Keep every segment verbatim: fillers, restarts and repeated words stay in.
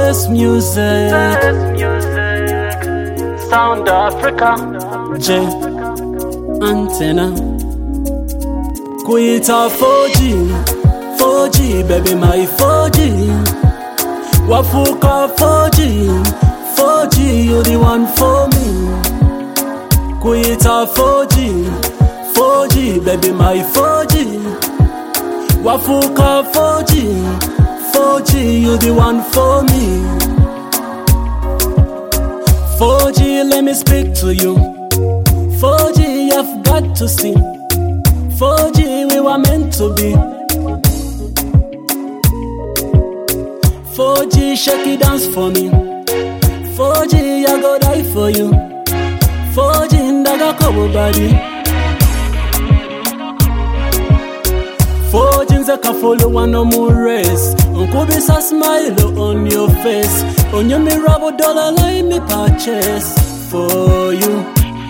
Best music, Best music, Sound Africa. J Antenna. Kuita four G, four G, baby my four G. Wafuka four G, four G, you the one for me. Kuita four G, four G, baby my four G. Wafuka four G, four G, you the one for me. four G, let me speak to you. four G, I've got to see. four G, we were meant to be. four G, shake it dance for me. four G, I go die for you. four G, ndaga kobo body. four G, nzeka follow one no more race. Unkubisa smile on your face. On your mirror, dollar line me purchase for you.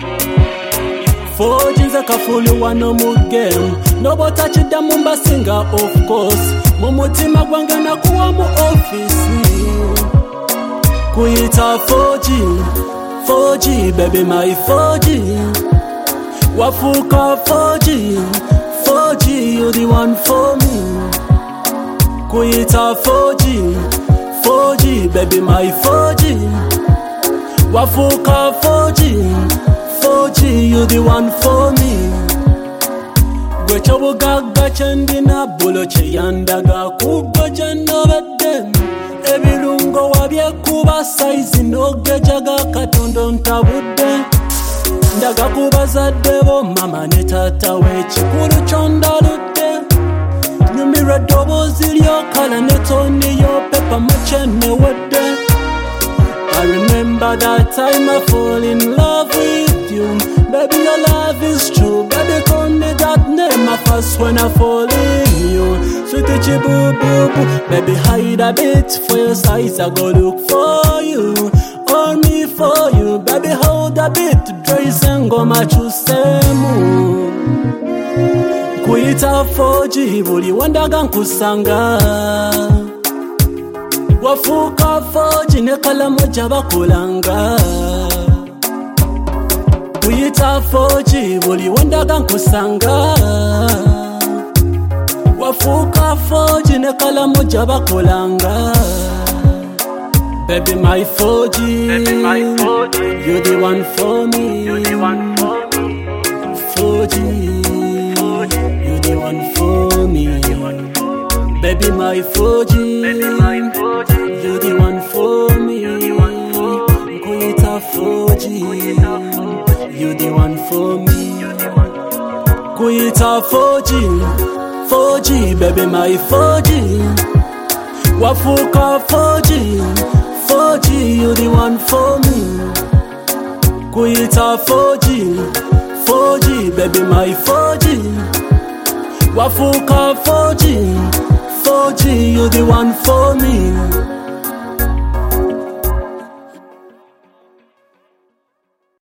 four G, nzeka follow one no more game. No but touch it the mumba singer of course. Mumutima gwange na kuwa mu office. Kuita four G, four G, baby my four G. Wafuka four G, four G, you the one for me. Kuita four G, four G, baby my four G. Wafuka four G, four G, you the one for me. Gwechobo gaga chendina bulo cheyandaga kugo jeno bedem. Ebirungo wabye kuba size nogejaga katondo ntabude. Ndaga kuba zadebo mama ne tata we chikuru chondalude. Numira dobo zilio kala netoni yo pepa machene wede. I remember that time I fall in love with you. Baby, your love is true. Baby, call me that name I first when I fall in you. Sweetie chi boo boo boo. Baby, hide a bit for your size. I go look for you. All me for you. Baby, hold a bit. Dress and go machusemu. Kuita four G. Buli wandaga nkusanga. Wafuka four G nekala moja bakulanga. Kuita four G buli wandaga nkusanga. Wafuka four G nekala moja bakulanga. Baby my four G, Baby, my four G. you the one for me. You the one for me. four G, you the one for me. Baby my four G, Baby, my four G. you the one for me. Kuita four G, you the one for me. Kuita four G, four G, baby my four G. Wafuka four G, four G, you the one for me. Kuita four G, four G, baby my four G. Wafuka four G, four G, you the one for me.